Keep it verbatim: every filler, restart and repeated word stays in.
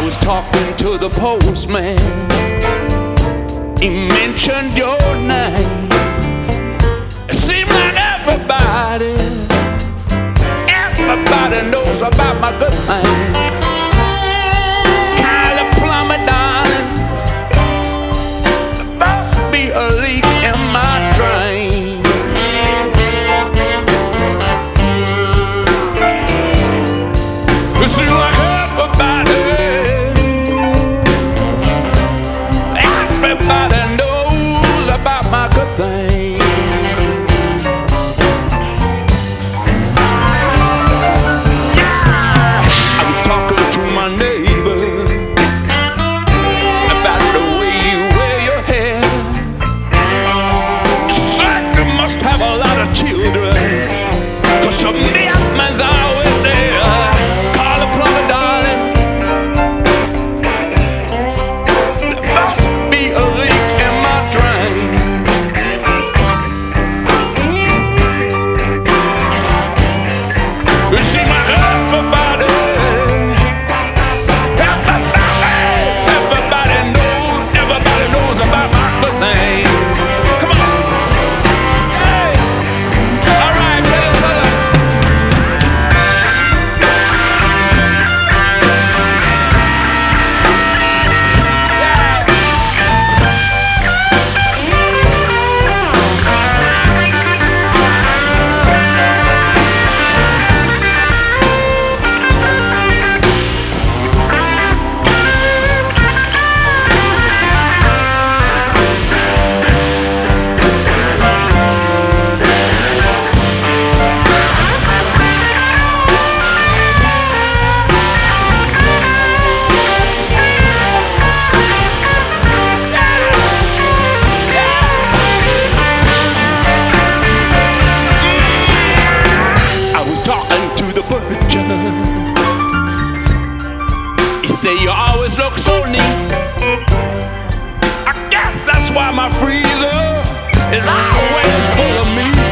was talking to the postman. He mentioned your name. It seemed like everybody, everybody knows about my good thing. Kylie Plumber, darling, there must be a leak in my drain. It seems like everybody, everybody knows about my good thing. Yeah, I was talking to my neighbor about the way you wear your hair. You certainly must have a lot of children, 'cause some man's always there. Call the plumber, darling. There must be a leak in my drain. It seems like everybody, everybody, everybody knows, everybody knows about my good thing. Come on. Hey. All right, brothers. I was talking to the butcher. He said you always look so neat. I guess that's why my freezer is always full of meat.